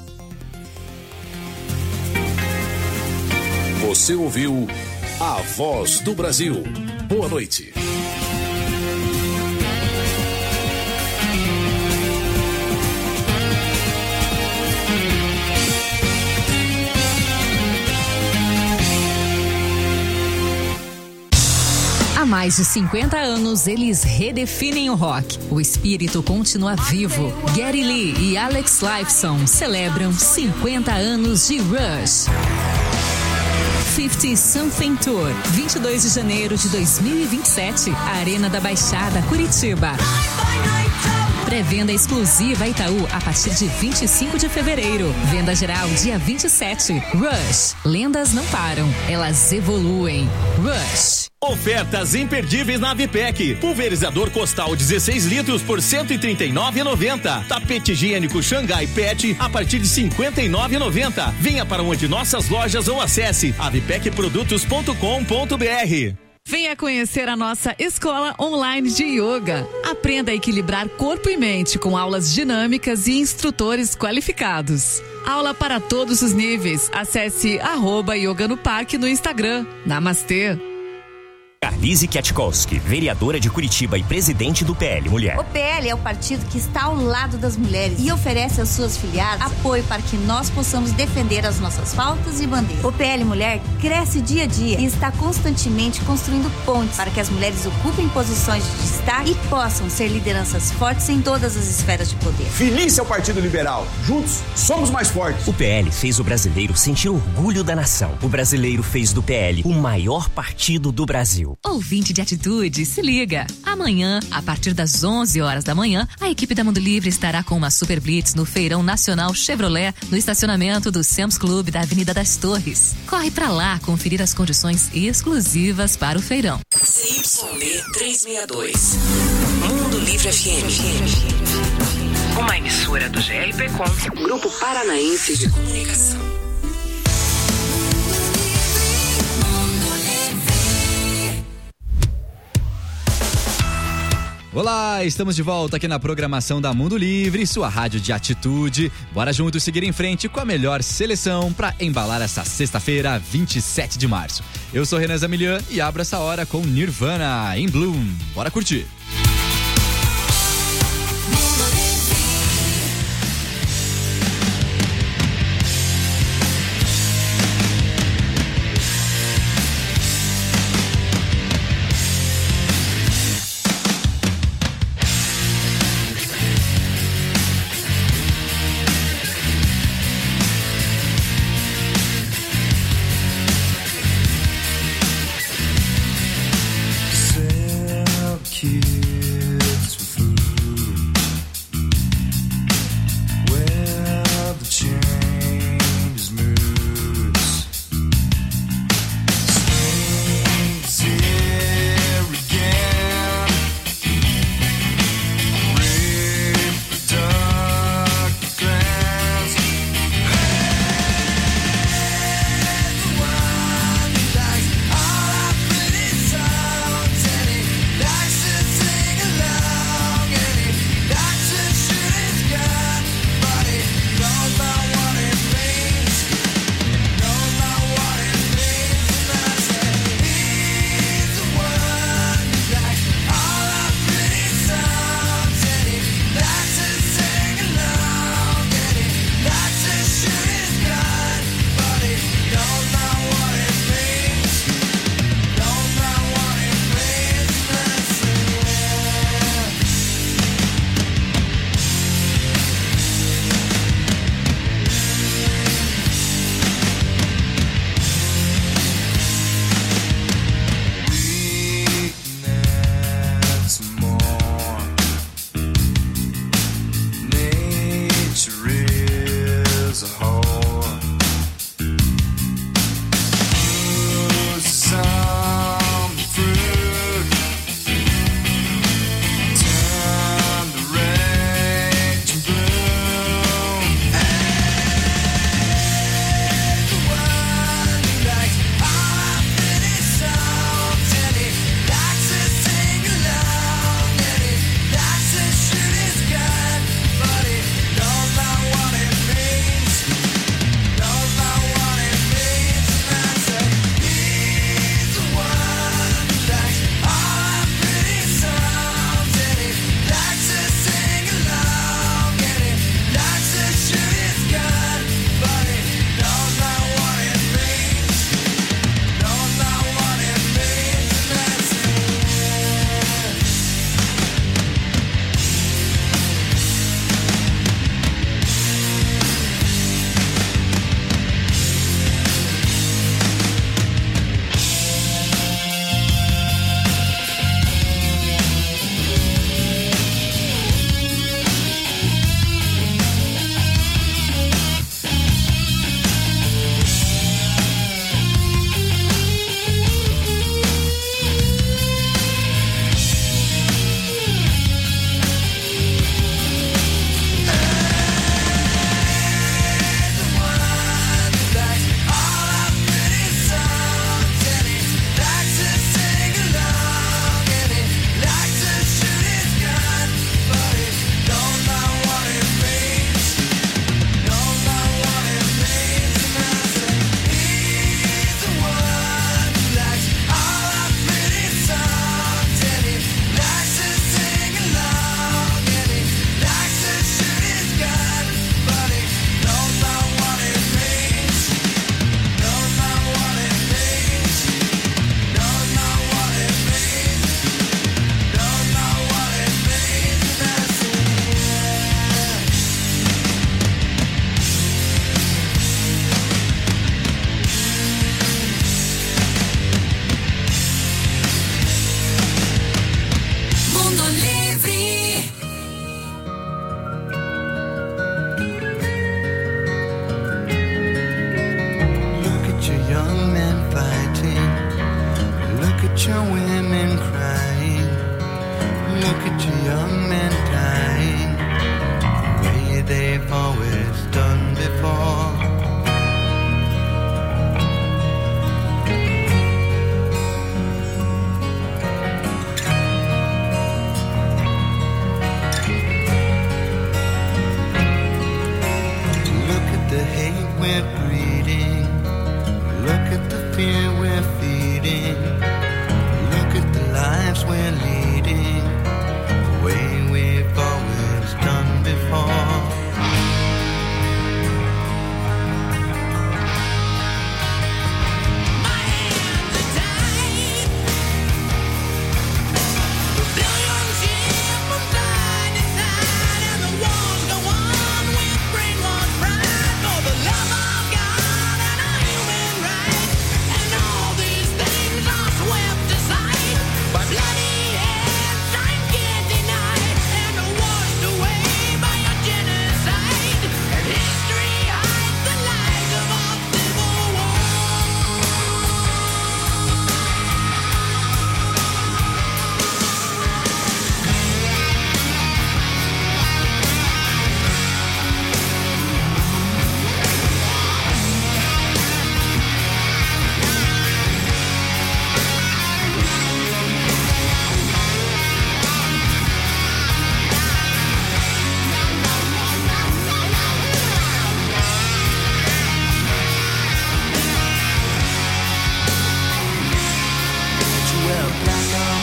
Você ouviu A Voz do Brasil. Boa noite. Há mais de 50 anos, eles redefinem o rock. O espírito continua vivo. Gary Lee e Alex Lifeson celebram 50 anos de Rush. 50 Something Tour, 22 de janeiro de 2027, Arena da Baixada, Curitiba. Pré-venda exclusiva Itaú a partir de 25 de fevereiro. Venda geral dia 27. Rush. Lendas não param, elas evoluem. Rush. Ofertas imperdíveis na Vipec. Pulverizador Costal 16 litros por R$ 139,90. Tapete higiênico Xangai Pet a partir de R$ 59,90. Venha para uma de nossas lojas ou acesse avipecprodutos.com.br. Venha conhecer a nossa escola online de yoga. Aprenda a equilibrar corpo e mente com aulas dinâmicas e instrutores qualificados. Aula para todos os níveis. Acesse @yoga no parque no Instagram. Namastê. Carlise Kwiatkowski, vereadora de Curitiba e presidente do PL Mulher. O PL é o partido que está ao lado das mulheres e oferece às suas filiadas apoio para que nós possamos defender as nossas pautas e bandeiras. O PL Mulher cresce dia a dia e está constantemente construindo pontes para que as mulheres ocupem posições de destaque e possam ser lideranças fortes em todas as esferas de poder. Feliz é o Partido Liberal. Juntos, somos mais fortes. O PL fez o brasileiro sentir orgulho da nação. O brasileiro fez do PL o maior partido do Brasil. Ouvinte de atitude, se liga. Amanhã, a partir das 11 horas da manhã, a equipe da Mundo Livre estará com uma Super Blitz no Feirão Nacional Chevrolet, no estacionamento do Sam's Club da Avenida das Torres. Corre pra lá conferir as condições exclusivas para o feirão. CYB 362. Mundo Livre FM. Uma emissora do GRPcom, Grupo Paranaense de Comunicação. Olá, estamos de volta aqui na programação da Mundo Livre, sua rádio de atitude. Bora juntos seguir em frente com a melhor seleção para embalar essa sexta-feira, 27 de março. Eu sou Renan Zamilian e abro essa hora com Nirvana em Bloom. Bora curtir.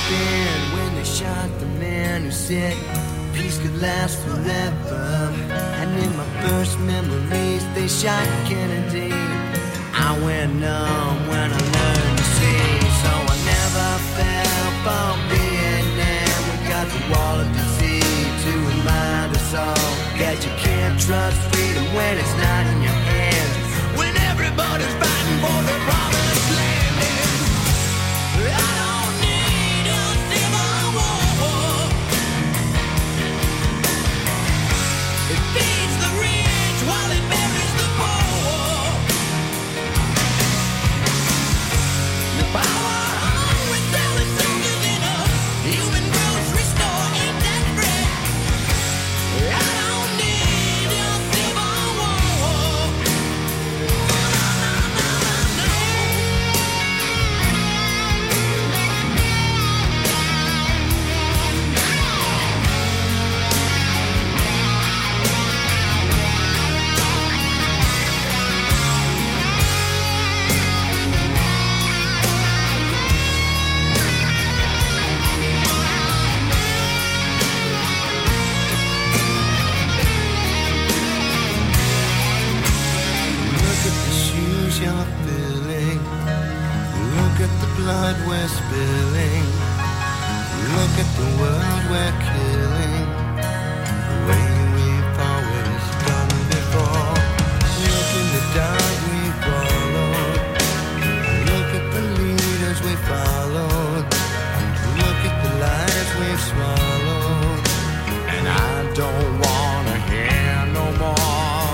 been when they shot the man who said peace could last forever. And in my first memories they shot Kennedy. I went numb when I learned to see. So I never fell for Vietnam. We got the wall of disease to remind us all that you can't trust freedom when it's not in your hands. When everybody's fighting for the promised land. I don't need a civil war. It feeds the rich while it buries the poor. The power hungry selling soldiers in a human grocery store ain't that great. I don't need a civil war. You're filling. Look at the blood we're spilling. Look at the world we're killing. The way we've always done before. Look in the dark we followed. Look at the leaders we followed. Look at the lies we've swallowed. And I don't wanna hear no more.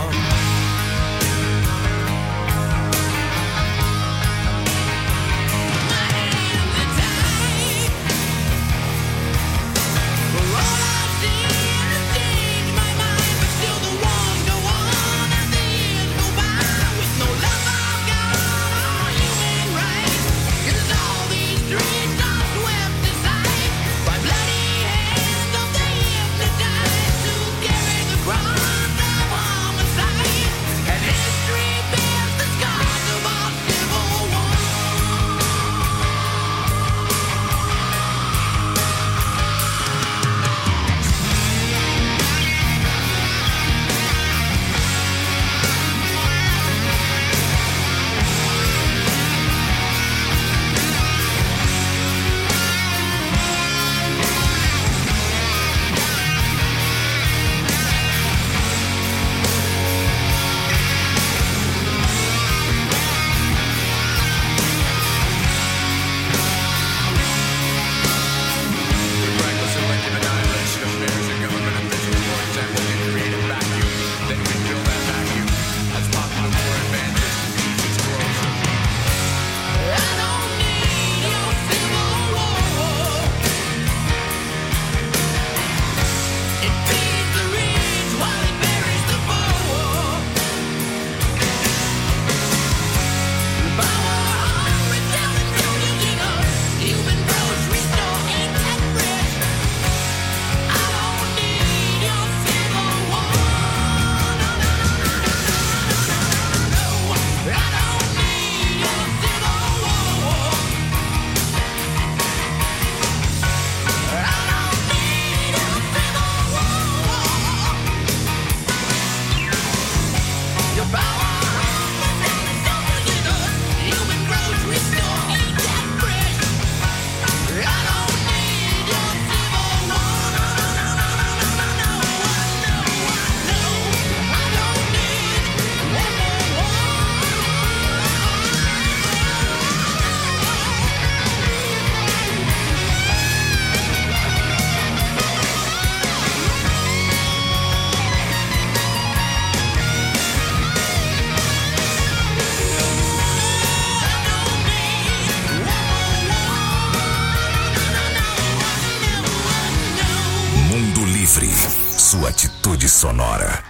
Sua atitude sonora.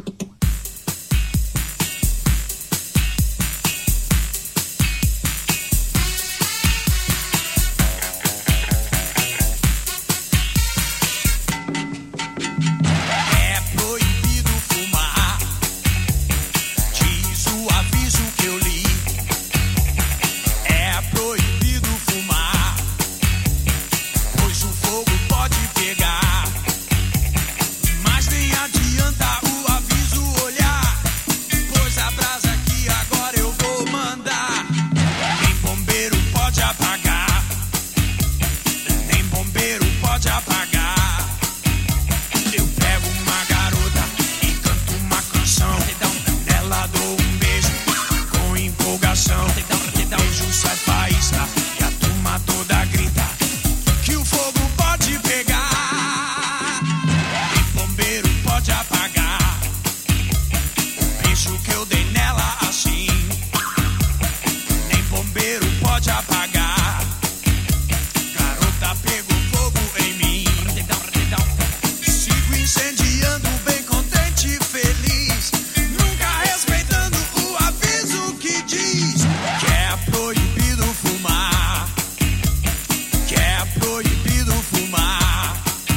fumar. pode apagar. Eu pego uma garota e canto uma canção. Nela dou um beijo com empolgação. Beijo sai faísca e a turma toda grita que o fogo pode pegar e bombeiro pode apagar. O beijo que eu dei nela assim, nem bombeiro pode apagar. Garota pegou fogo em mim. Sigo incendiando bem contente e feliz, nunca respeitando o aviso que diz que é proibido fumar, que é proibido fumar.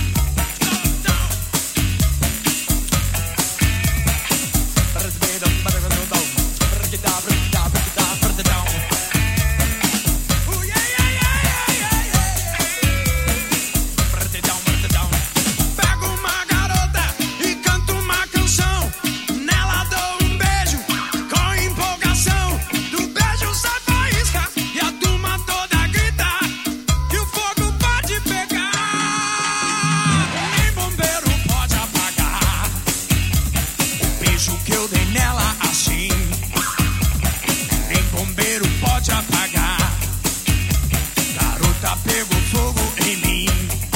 Pego uma garota e canto uma canção. Nela dou um beijo com empolgação. Do beijo sai faísca e a turma toda grita que o fogo pode pegar. Nem bombeiro pode apagar. O beijo que eu dei nela assim, nem bombeiro pode apagar. Garota pegou fogo em mim.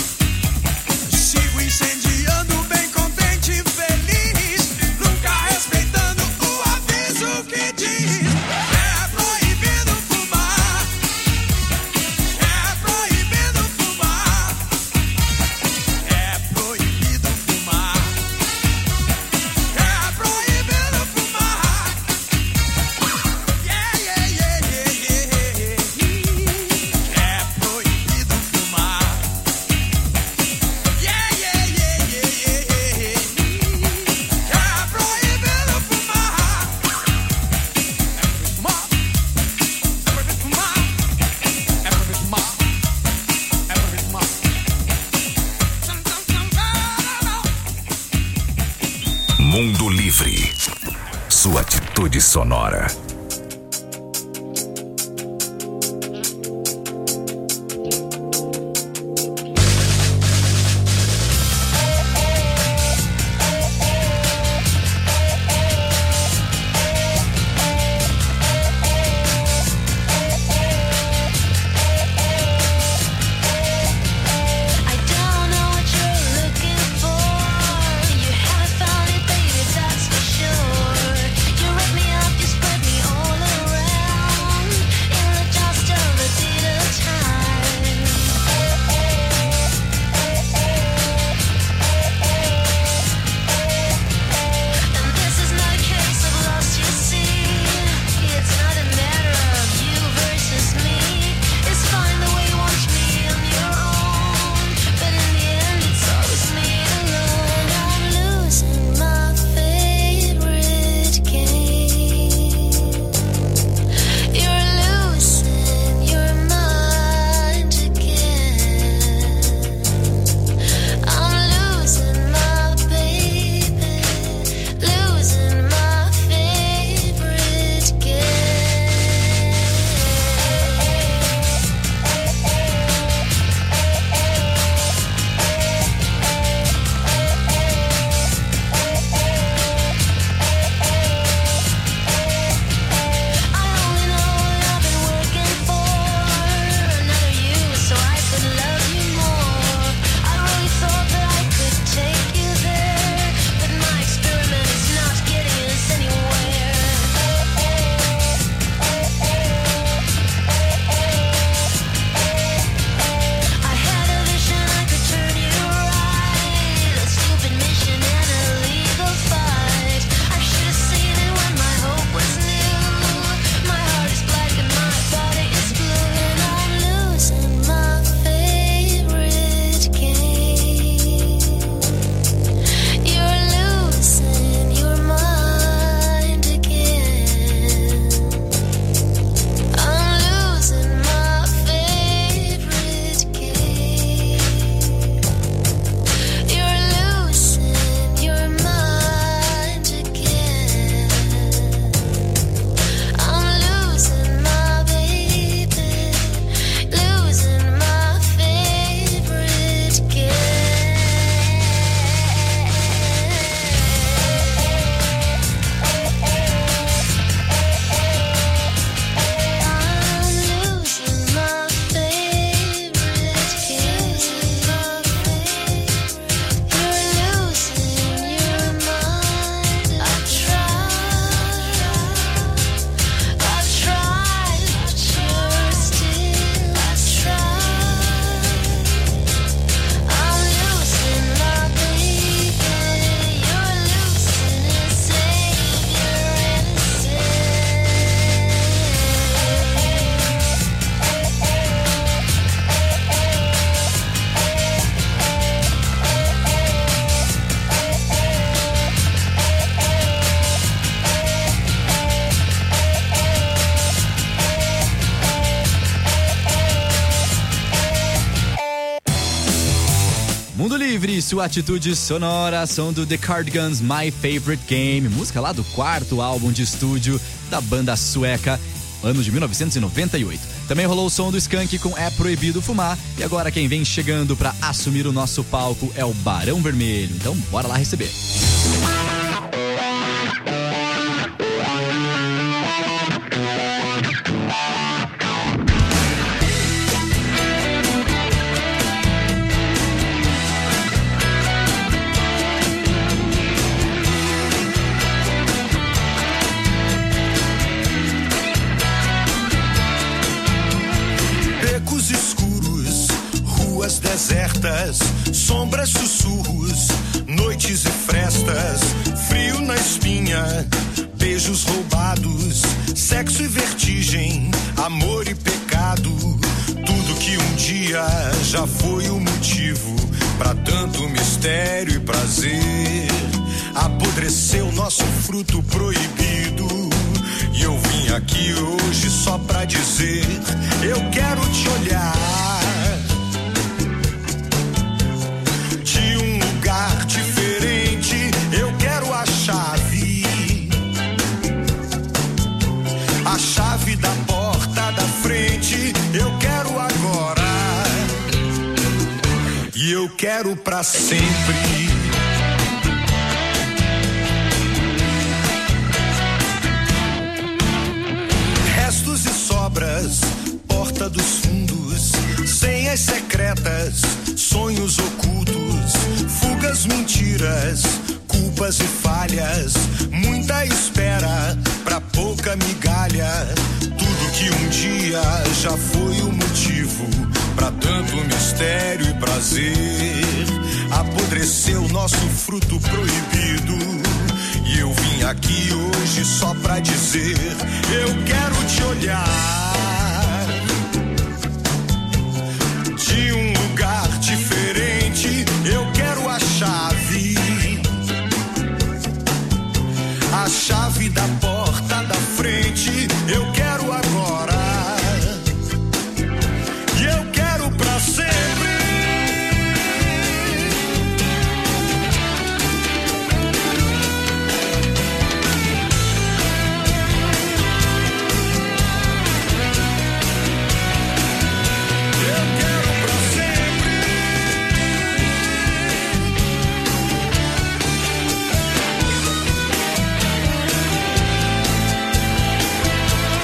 Sigo incendiando bem contente e feliz, nunca respeitando o aviso que diz é proibido fumar, é proibido fumar, é proibido fumar, é proibido fumar. Yeah, yeah, yeah, yeah, yeah, yeah. É proibido fumar. Yeah, yeah, yeah, yeah, yeah, yeah. É proibido fumar. É proibido fumar. É proibido fumar. É proibido fumar. Mundo Livre. Sua atitude sonora. I don't know what you're looking for. You haven't found it, baby, that's for sure. You rip me up, you spread me Mundo Livre, sua atitude sonora, som do The Cardigans, My Favorite Game, música lá do 4º álbum de estúdio da banda sueca, ano de 1998. Também rolou o som do Skank com É Proibido Fumar, e agora quem vem chegando pra assumir o nosso palco é o Barão Vermelho, então bora lá receber. Desertas, sombras, sussurros, noites e frestas, frio na espinha, beijos roubados, sexo e vertigem, amor e pecado, tudo que um dia já foi o motivo pra tanto mistério e prazer. Apodreceu nosso fruto proibido e eu vim aqui hoje só pra dizer: eu quero te olhar de um lugar diferente, eu quero a chave da porta da frente, eu quero agora e eu quero pra sempre. Restos e sobras, porta dos fundos, senhas secretas, sonhos ocultos, fugas, mentiras, culpas e falhas, muita espera pra pouca migalha, tudo que um dia já foi o motivo pra tanto mistério e prazer. Apodreceu nosso fruto proibido e eu vim aqui hoje só pra dizer: eu quero te olhar de um lugar diferente, eu quero a chave da porta da frente, eu quero agora e eu quero pra sempre.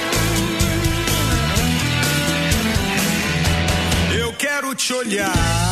Te olhar